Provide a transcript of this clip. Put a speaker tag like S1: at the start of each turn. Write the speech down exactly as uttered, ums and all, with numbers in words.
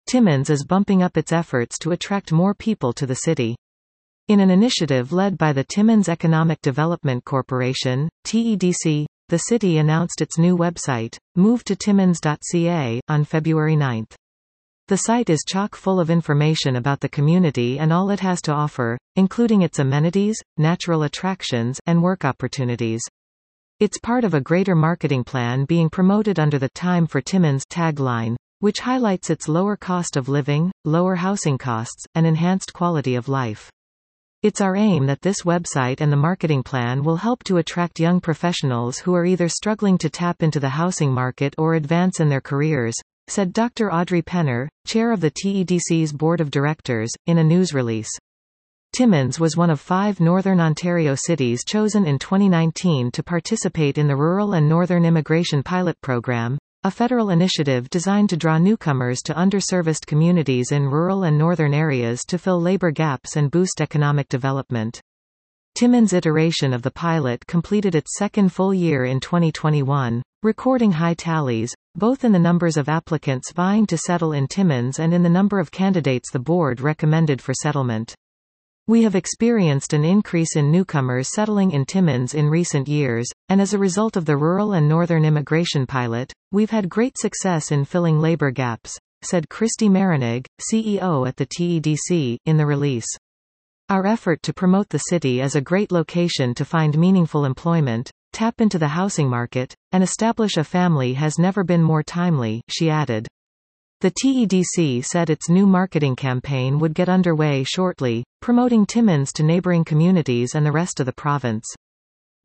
S1: Timmins is bumping up its efforts to attract more people to the city. In an initiative led by the Timmins Economic Development Corporation, T E D C, the city announced its new website, move to timmins dot c a, on February ninth. The site is chock full of information about the community and all it has to offer, including its amenities, natural attractions, and work opportunities. It's part of a greater marketing plan being promoted under the Time for Timmins tagline, which highlights its lower cost of living, lower housing costs, and enhanced quality of life. It's our aim that this website and the marketing plan will help to attract young professionals who are either struggling to tap into the housing market or advance in their careers, said Doctor Audrey Penner, chair of the T E D C's board of directors, in a news release. Timmins was one of five Northern Ontario cities chosen in twenty nineteen to participate in the Rural and Northern Immigration Pilot Program, a federal initiative designed to draw newcomers to underserviced communities in rural and northern areas to fill labor gaps and boost economic development. Timmins' iteration of the pilot completed its second full year in twenty twenty-one, recording high tallies, both in the numbers of applicants vying to settle in Timmins and in the number of candidates the board recommended for settlement. We have experienced an increase in newcomers settling in Timmins in recent years, and as a result of the Rural and Northern Immigration Pilot, we've had great success in filling labor gaps, said Christy Marinig, C E O at the T E D C, in the release. Our effort to promote the city as a great location to find meaningful employment, tap into the housing market, and establish a family has never been more timely, she added. The T E D C said its new marketing campaign would get underway shortly, promoting Timmins to neighboring communities and the rest of the province.